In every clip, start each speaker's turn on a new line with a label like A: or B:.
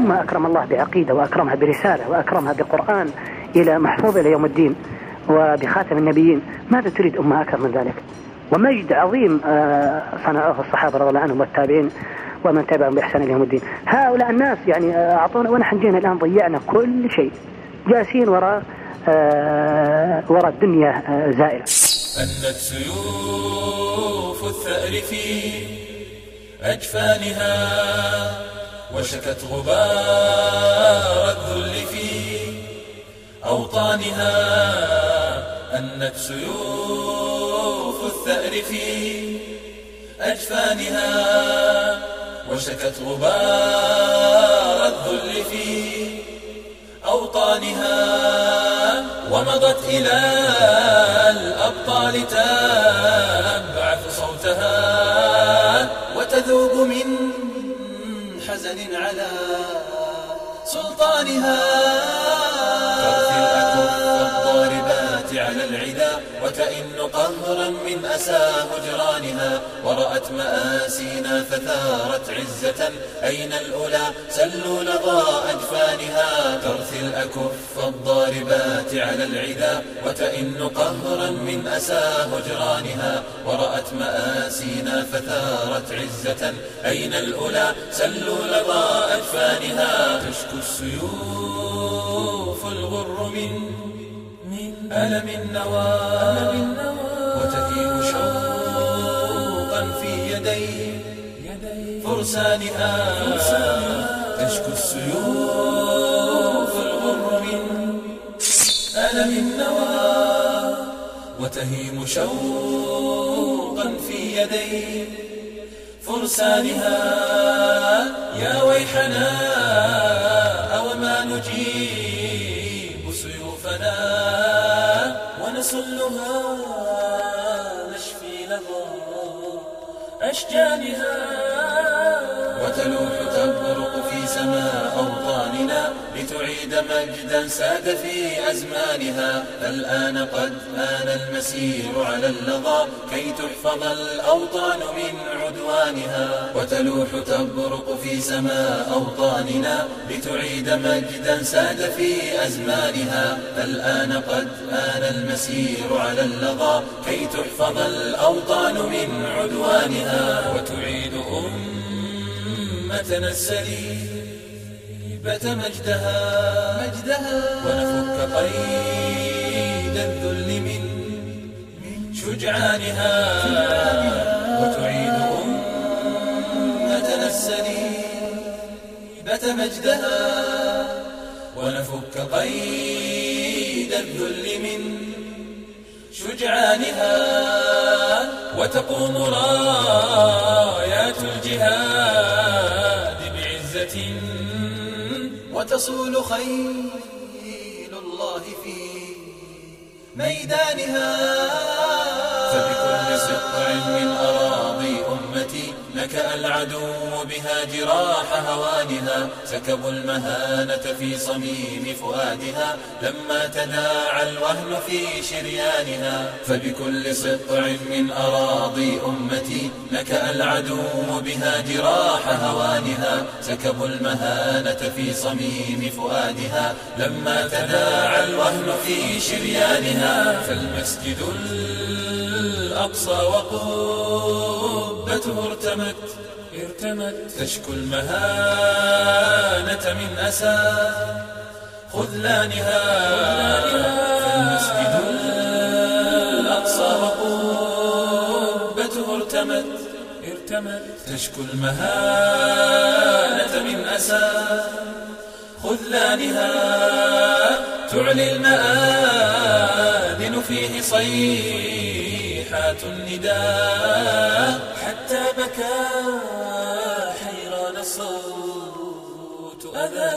A: أمة أكرم الله بعقيدة وأكرمها برسالة وأكرمها بقرآن إلى محفوظ إلى يوم الدين وبخاتم النبيين، ماذا تريد أمة أكرم من ذلك؟ ومجد عظيم صنعوه الصحابة رضي الله عنهم والتابعين ومن تبعهم بإحسان إلى يوم الدين. هؤلاء الناس يعني أعطونا، ونحن جينا الآن ضيعنا كل شيء، جالسين وراء الدنيا زائلة.
B: أنت سيوف الثأر في أجفانها وشكت غبار الذل في أوطانها. أنت سيوف الثأر في أجفانها وشكت غبار الذل في أوطانها. ومضت إلى الأبطال تبعث صوتها وتذوب من حزن على سلطانها. ترثي الأكف الضاربات على العدا وتئن قهرا من أسى هجرانها. ورأت مآسينا فثارت عزة، أين الأولى سلوا لظى أجفانها. ترثي الأكف الضاربات على العدا وتئن قهرا من أسى هجرانها. ورأت مآسينا فثارت عزة، أين الأولى سلوا لظى أجفانها. تشكو السيوف الغر من ألم النوى وتهيم شوقا في يدي فرسانها. تشكو السيوف الغر من ألم النوى وتهيم شوقا في يدي فرسانها. يا ويحنا أوما نجيب سيوفنا ونسلها نشفي لظى أشجانها. وتلوح تبرق في سماء أوطاننا لتعيد مجدا ساد في أزمانها. فالآن قد آن المسير على اللظى كي تحفظ الأوطان من عدوانها. وتلوح تبرق في سماء أوطاننا لتعيد مجدا ساد في أزمانها. فالآن قد آن المسير على اللظى كي تحفظ الأوطان من عدوانها. وتعيد أمتنا السليبة مجدها ونفك قيد الذل من شجعانها. وتعيد أمتنا السليبة مجدها ونفك قيد الذل من شجعانها. وتقوم رايات الجهاد بعزة وتصول خيل الله في ميدانها. فبكل سقع من أراضي أمتي نكأ العدو بها جراح هوانها. سكبوا المهانة في صميم فؤادها لما تداعى الوهن في شريانها. فبكل سقع من أراضي أمتي نكأ العدو بها جراح هوانها. سكبوا المهانة في صميم فؤادها لما تداعى الوهن في شريانها. فالمسجد الأقصى وقبته ارتمت تشكو المهانة من أسى خذلانها. فالمسجد الأقصى وقبته ارتمت تشكو المهانة من أسى خذلانها. تعلي المآذن فيه صيحات النداء حتى بكى حيران صوت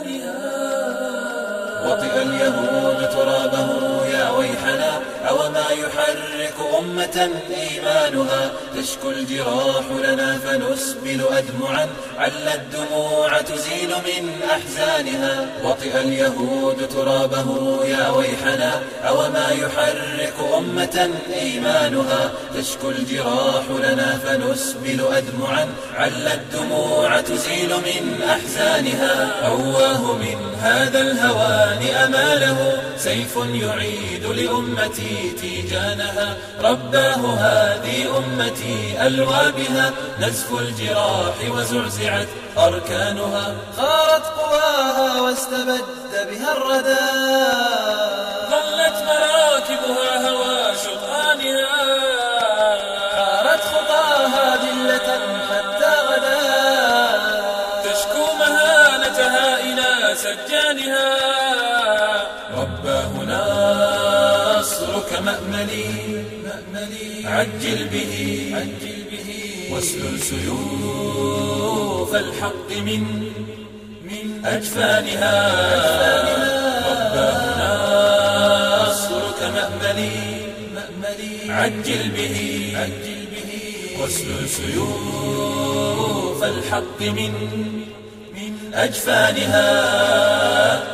B: أذانها. وطئ اليهود ترابه يا ويحنا أوما يحرك أمة إيمانها تشكو الجراح لنا فنسبل أدمعا عل الدموع تزيل من أحزانها وطئ اليهود ترابه يا ويحنا أوما يحرك أمة إيمانها تشكو الجراح لنا فنسبل أدمعا عل الدموع تزيل من أحزانها أواه من هذا الهوان أماله سيف يعيد لأمتي تيجانها رباه هذه أمتي ألوى بها نزف الجراح وزعزعت أركانها خارت قواها واستبد بها الردى ظلت مراكبها هوى شطآنها حارت خطاها ذلة حتى غدا تشكو مهانتها إلى سجانها رباه نصرك مأملي عجل به واسلل سيوف الحق من أجفانها رباه نصرك مأملي عجل به واسلل سيوف الحق من أجفانها